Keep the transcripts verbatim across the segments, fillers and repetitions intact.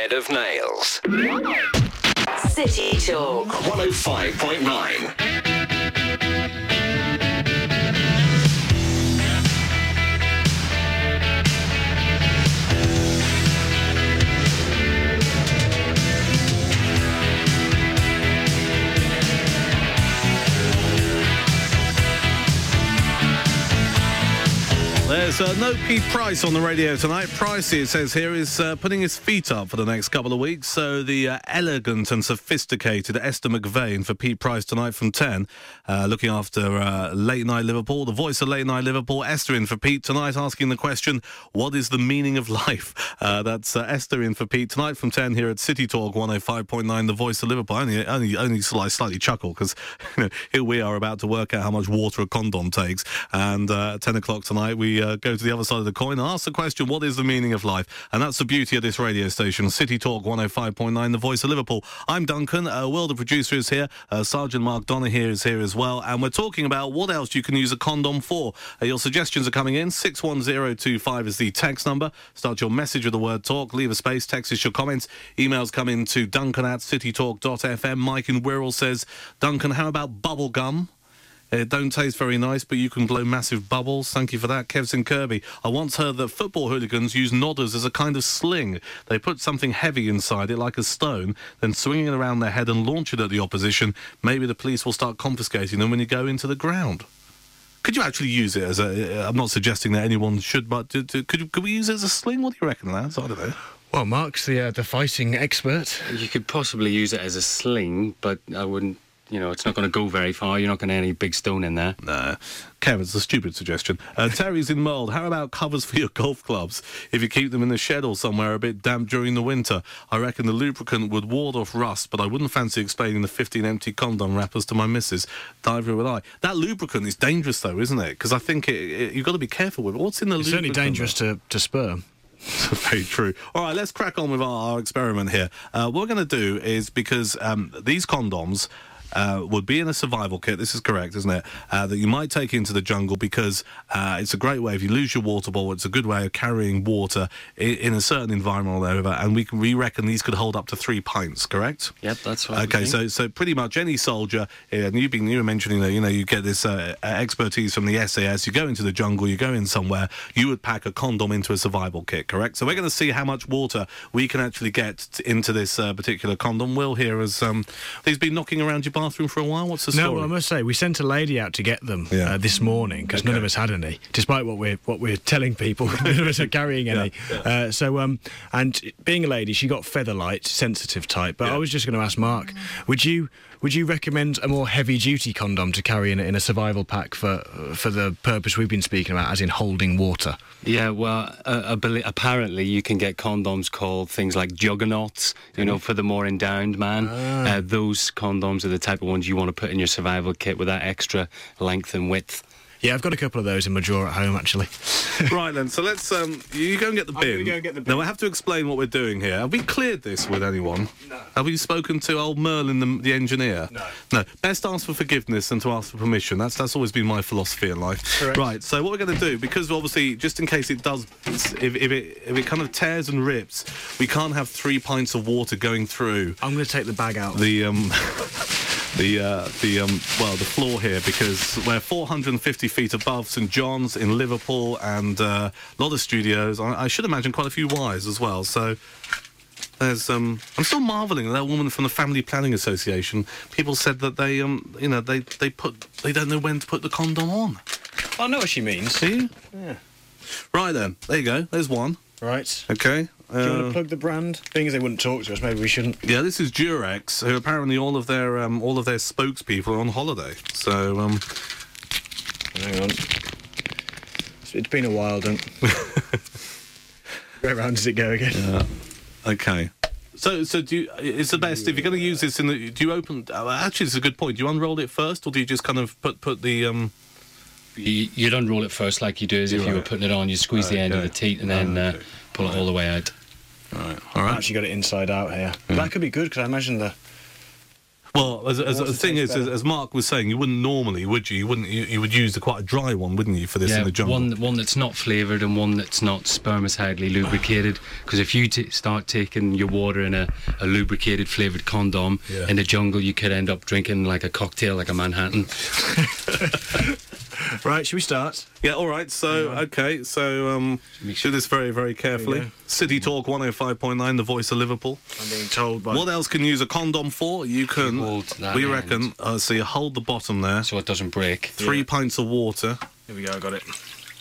bed of nails. City Talk one oh five point nine. There's uh, no Pete Price on the radio tonight. Pricey, it says here, is uh, putting his feet up for the next couple of weeks. So the uh, elegant and sophisticated Esther McVeigh for Pete Price tonight from ten, uh, looking after uh, Late Night Liverpool, the voice of Late Night Liverpool. Esther in for Pete tonight, asking the question, what is the meaning of life? Uh, that's uh, Esther in for Pete tonight from ten here at City Talk one oh five point nine, the voice of Liverpool. Only, only, only slightly, slightly chuckle because you know, here we are about to work out how much water a condom takes. And uh, at ten o'clock tonight, we uh, go to the other side of the coin and ask the question, what is the meaning of life? And that's the beauty of this radio station, City Talk one oh five point nine, the voice of Liverpool. I'm Duncan. Uh, Will, the producer, is here. Uh, Sergeant Mark Donaghy is here as well. And we're talking about what else you can use a condom for. Uh, your suggestions are coming in. six one zero two five is the text number. Start your message with the word talk. Leave a space. Text us your comments. Emails come in to duncan at citytalk dot f m. Mike in Wirral says, Duncan, how about bubble gum? It don't taste very nice, but you can blow massive bubbles. Thank you for that. Kevson Kirby. I once heard that football hooligans use nodders as a kind of sling. They put something heavy inside it, like a stone, then swing it around their head and launch it at the opposition. Maybe the police will start confiscating them when you go into the ground. Could you actually use it as a... I'm not suggesting that anyone should, but do, do, could, could we use it as a sling? What do you reckon, lads? I don't know. Well, Mark's the, uh, the fighting expert. You could possibly use it as a sling, but I wouldn't... You know, it's not going to go very far. You're not going to have any big stone in there. No. Kev, it's a stupid suggestion. Uh, Terry's in Mould. How about covers for your golf clubs? If you keep them in the shed or somewhere a bit damp during the winter, I reckon the lubricant would ward off rust, but I wouldn't fancy explaining the fifteen empty condom wrappers to my missus. Diver would I. That lubricant is dangerous, though, isn't it? Because I think it, it, you've got to be careful with it. What's in the it's lubricant? It's certainly dangerous to, to sperm. Very true. All right, let's crack on with our, our experiment here. Uh, what we're going to do is, because um, these condoms... Uh, would be in a survival kit, this is correct, isn't it, uh, that you might take into the jungle because uh, it's a great way, if you lose your water bottle, it's a good way of carrying water in, in a certain environment or whatever, and we, we reckon these could hold up to three pints, correct? Yep, that's right. Okay, so so pretty much any soldier, and you've been you were mentioning that, you know, you get this uh, expertise from the S A S, you go into the jungle, you go in somewhere, you would pack a condom into a survival kit, correct? So we're going to see how much water we can actually get t- into this uh, particular condom. Will here has, um, he's been knocking around your bathroom for a while. What's the story? No, well, I must say, we sent a lady out to get them yeah. uh, this morning because okay. none of us had any, despite what we're what we're telling people. None of us are carrying any. Yeah, yeah. Uh, so, um, and being a lady, she got featherlight, sensitive type. But yeah. I was just going to ask Mark, would you would you recommend a more heavy duty condom to carry in, in a survival pack for for the purpose we've been speaking about, as in holding water? Yeah, well, uh, apparently you can get condoms called things like juggernauts, you know, for the more endowed man. Ah. Uh, those condoms are the type of ones you want to put in your survival kit with that extra length and width. Yeah, I've got a couple of those in my drawer at home, actually. Right, then, so let's... Um, you go and get the bin. I'm going to go and get the bin. Now, I have to explain what we're doing here. Have we cleared this with anyone? No. Have we spoken to old Merlin, the, the engineer? No. No. Best ask for forgiveness than to ask for permission. That's that's always been my philosophy in life. Correct. Right, so what we're going to do, because obviously, just in case it does... If, if, it, if it kind of tears and rips, we can't have three pints of water going through... I'm going to take the bag out. The... Um, The, uh, the um, well, the floor here, because we're four hundred fifty feet above St John's in Liverpool, and uh, a lot of studios. I, I should imagine quite a few wires as well. So there's, um, I'm still marvelling at that woman from the Family Planning Association. People said that they, um, you know, they they put they don't know when to put the condom on. I know what she means. See you? Yeah. Right then, there you go. There's one. Right. Okay. Do you want Uh, to plug the brand? Being as they wouldn't talk to us, maybe we shouldn't. Yeah, this is Durex, who apparently all of their um, all of their spokespeople are on holiday. So, um, hang on. It's been a while, don't. Where round does it go again? Yeah. Okay. So, so do you? It's the best if you're going to use this in the. Do you open? Uh, actually, it's a good point. Do you unroll it first, or do you just kind of put put the? Um, you, you'd unroll it first, like you do as if right. you were putting it on. You squeeze okay. the end of the teat and then oh, okay. uh, pull it all the way out. All right. All right. I've actually got it inside out here. Yeah. That could be good because I imagine the Well, as, as, water the thing tastes is, as, better. as Mark was saying, you wouldn't normally, would you? You wouldn't. You, you would use a quite a dry one, wouldn't you, for this in Yeah, the jungle? one one that's not flavoured and one that's not spermicidally lubricated. Because if you t- start taking your water in a, a lubricated flavoured condom Yeah. in the jungle, you could end up drinking like a cocktail, like a Manhattan. Right, should we start? Yeah, all right. So, okay, so um, do this very, very carefully. There you go. City Talk one oh five point nine, the voice of Liverpool. I'm being told by... What else can you use a condom for? You can, hold that we end. reckon, uh, so you hold the bottom there, So it doesn't break. three Yeah. pints of water. Here we go, I got it.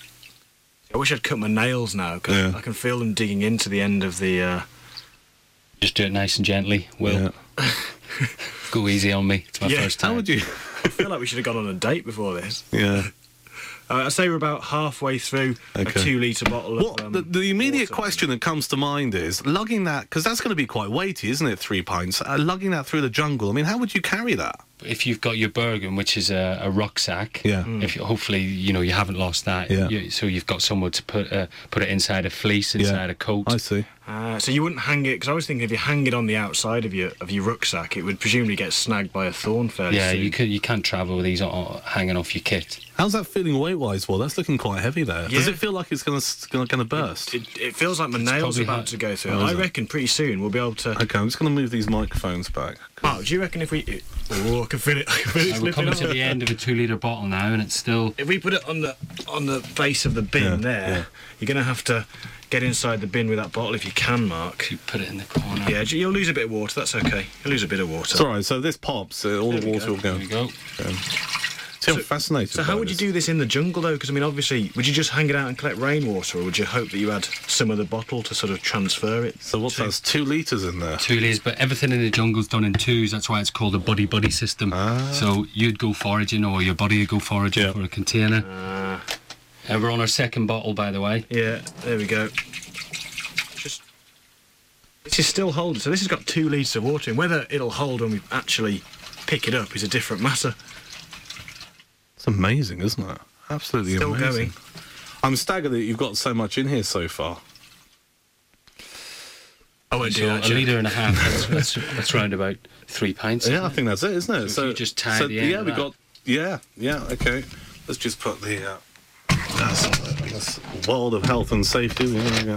I wish I'd cut my nails now, because Yeah. I can feel them digging into the end of the... Uh... Just do it nice and gently, Will. Yeah. Go easy on me. It's my Yeah. first time. How would you? I feel like we should have gone on a date before this. Yeah. Uh, I say we're about halfway through Okay. a two-litre bottle What of... Um, the, the immediate water. question that comes to mind is lugging that, because that's going to be quite weighty, isn't it? Three pints. Uh, lugging that through the jungle. I mean, how would you carry that? If you've got your Bergen, which is a, a rucksack, Yeah. if you, hopefully you know you haven't lost that, Yeah. you, so you've got somewhere to put uh, put it inside a fleece, inside a coat. I see. Uh, so you wouldn't hang it... Because I was thinking if you hang it on the outside of your of your rucksack, it would presumably get snagged by a thorn fairly Yeah, soon. you can you can't travel with these uh, hanging off your kit. How's that feeling weight-wise? Well, that's looking quite heavy there. Does Yeah. it feel like it's going to going to burst? It, it feels like my nails probably are about hard. to go through. Oh, is I it? reckon pretty soon we'll be able to... Okay, I'm just going to move these microphones back. Mark, do you reckon if we... Oh, I can feel it. I can feel it Uh, we're slipping coming to over. the end of a two litre bottle now, and it's still. If we put it on the on the base of the bin Yeah, there, yeah. you're going to have to get inside the bin with that bottle if you can, Mark. You put it in the corner. Yeah, you'll lose a bit of water. That's okay. You'll lose a bit of water. It's all right. So this pops, uh, all There the we water go. will go. There we go. See, I'm So- fascinated. So how by would you this. do this in the jungle though? Because I mean, obviously, would you just hang it out and collect rainwater, or would you hope that you had some of the bottle to sort of transfer it? So what's to? that? Two litres in there. Two litres, but everything in the jungle's done in twos. That's why it's called a buddy buddy system. So you'd go foraging, or your buddy would go foraging Yeah. for a container. Ah, Uh, we're on our second bottle, by the way. yeah, there we go. Just this is still holding. So this has got two litres of water in. Whether it'll hold when we actually pick it up is a different matter. It's amazing, isn't it? Absolutely Still amazing. going. I'm staggered that you've got so much in here so far. I won't do So that. a Jeff. litre and a half. That's, that's, that's round about three pints. Yeah, I think that's it, isn't it? So if you just tie so, the end yeah, of we that. got. Yeah, yeah, okay. Let's just put the. Uh, that's, that's world of health and safety.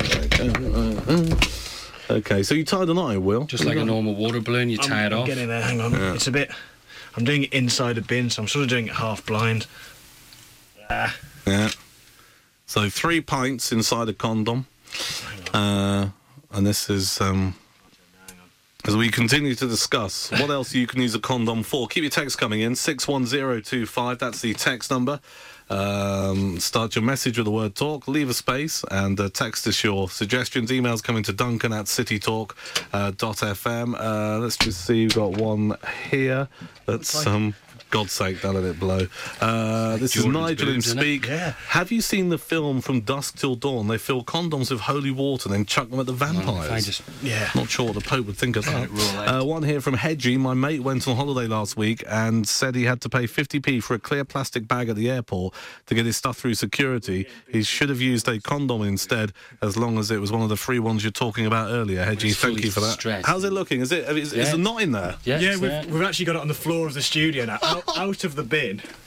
Okay, so you tied the knot, Will. Just like a normal water balloon, you I'm, tie it I'm off. getting there. Hang on. It's a bit. I'm doing it inside a bin, so I'm sort of doing it half blind. Ah, Yeah. So three pints inside a condom. Uh, and this is, um, as we continue to discuss what else you can use a condom for. Keep your text coming in, six one zero two five, that's the text number. Um, start your message with the word talk, leave a space, and uh, text us your suggestions. Emails coming to Duncan at citytalk dot f m. Uh, let's just see, we've got one here that's, um, God's sake, don't let it blow. Uh, this Jordan's is Nigel in boobs, isn't it? Speak. Yeah. Have you seen the film From Dusk Till Dawn? They fill condoms with holy water and then chuck them at the vampires. If I just yeah. Not sure what the Pope would think of that. Rule out. Uh, one here from Hedgie. My mate went on holiday last week and said he had to pay fifty p for a clear plastic bag at the airport to get his stuff through security. He should have used a condom instead, as long as it was one of the free ones you're talking about earlier. Hedgie, It's thank fully you for that. stretched. How's it looking? Is it? Is, is Yeah. the knot in there? yeah, Yeah, it's we've, there. we've actually got it on the floor of the studio now, out, out of the bin.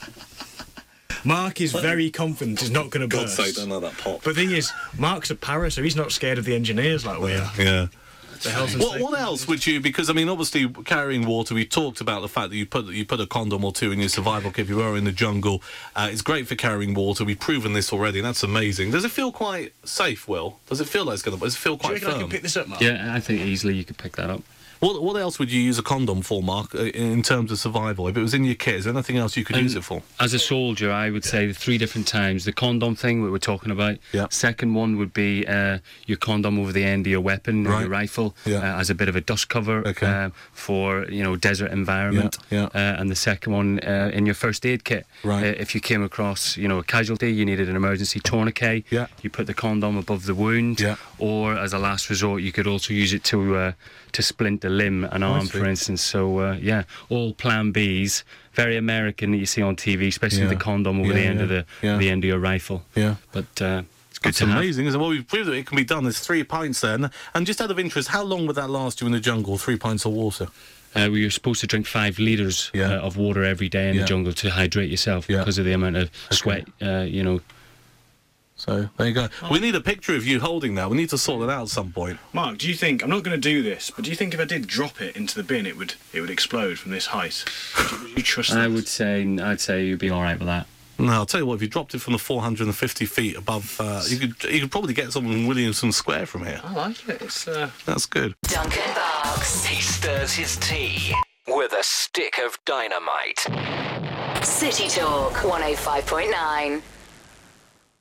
Mark is very confident it's not going to God's burst. sake, don't let that pop. But the thing is, Mark's a para, so he's not scared of the engineers like we are. Yeah. The health and What, safety. what else would you? Because I mean, obviously, carrying water. We talked about the fact that you put you put a condom or two in your survival kit if you were in the jungle. Uh, it's great for carrying water. We've proven this already, and that's amazing. Does it feel quite safe, Will? Does it feel like it's going to? Does it feel Do you quite reckon I firm? can pick this up, Mark? Yeah, I think easily you could pick that up. What What else would you use a condom for, Mark? uh, In terms of survival, if it was in your kit, is there anything else you could Um, use it for? As a soldier, I would say the three different times. The condom thing we were talking about. Yeah. Second one would be uh, your condom over the end of your weapon, or Right. your rifle, Yeah. uh, as a bit of a dust cover Okay. uh, for you know desert environment. Yeah, yeah. Uh, and the second one uh, in your first aid kit. Right. Uh, if you came across you know a casualty, you needed an emergency tourniquet. Yeah. You put the condom above the wound. Yeah. Or as a last resort, you could also use it to uh, to splint a limb, an arm, see. for instance. So uh, yeah, all Plan Bs. Very American that you see on T V, especially Yeah. with the condom over Yeah, the end of yeah, the yeah. the end of your rifle. Yeah. But uh, it's good It's to have. amazing, isn't it? Well, we've proved that it can be done. There's three pints there. And, and just out of interest, how long would that last you in the jungle, three pints of water? uh, where you're supposed to drink five litres Yeah. uh, of water every day in Yeah. the jungle to hydrate yourself Yeah. because of the amount of sweat, uh, you know. So there you go. We need a picture of you holding that. We need to sort it out at some point. Mark, do you think I'm not going to do this, but do you think if I did drop it into the bin, it would it would explode from this height? Would you, would you trust that? I would say, I'd say you'd be all right with that. No, I'll tell you what. If you dropped it from the four hundred fifty feet above, uh, you could you could probably get someone in Williamson Square from here. I like it. It's uh. That's good. Duncan Barks. He stirs his tea with a stick of dynamite. City Talk one oh five point nine.